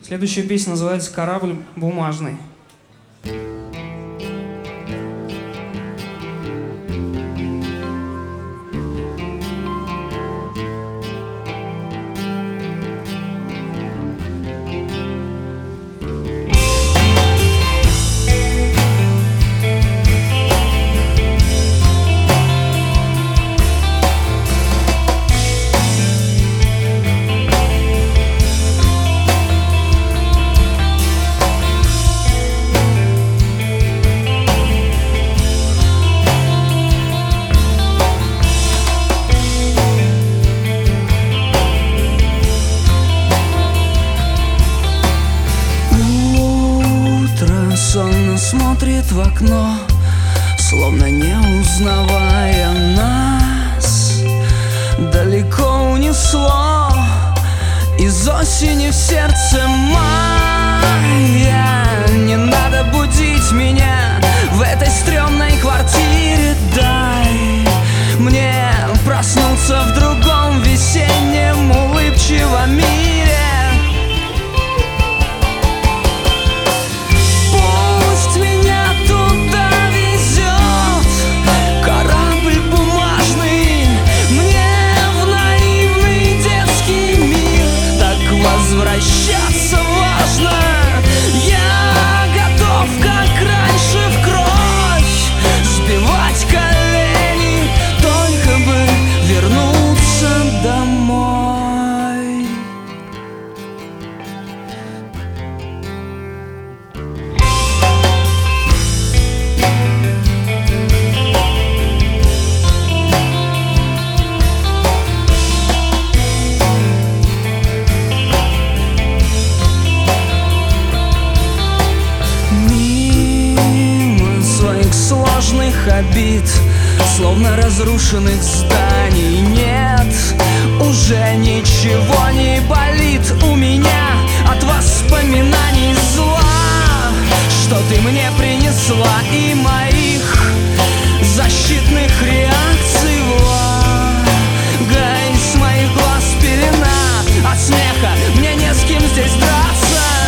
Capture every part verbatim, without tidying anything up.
Следующая песня называется «Корабль бумажный». Сонно смотрит в окно, словно не узнавая нас. Далеко унесло из осени в сердце мая. Не надо будить меня в этой стрёмной квартире. Дай мне проснуться в другом весеннем улыбчивом мире. Возвращаться важно. Я готов, как раньше, в кровь сбивать колени, только бы вернуться домой. Обид, словно разрушенных зданий, нет, уже ничего не болит у меня от воспоминаний зла, что ты мне принесла, и моих защитных реакций влага. Из моих глаз пелена от смеха, мне не с кем здесь драться.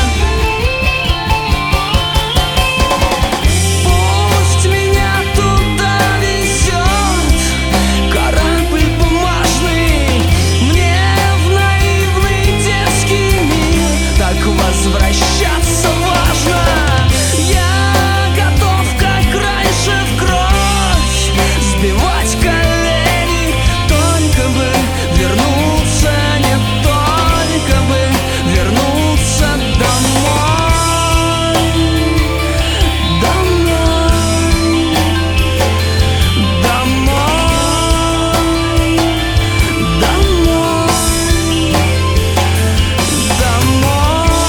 Возвращаться важно. Я готов, как раньше, в кровь сбивать колени, только бы вернуться, не только бы вернуться домой. Домой, домой, домой, домой.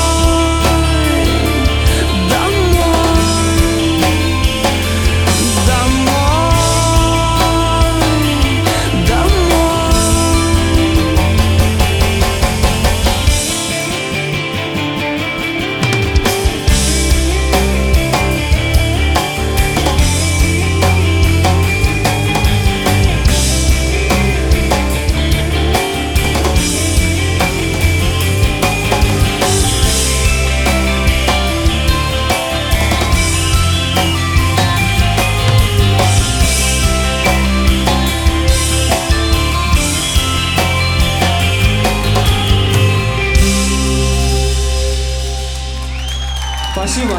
Спасибо.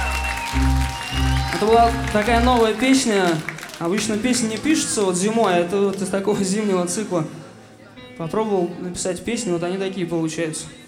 Это была такая новая песня. Обычно песни не пишутся вот зимой, а это вот из такого зимнего цикла. Попробовал написать песни, вот они такие получаются.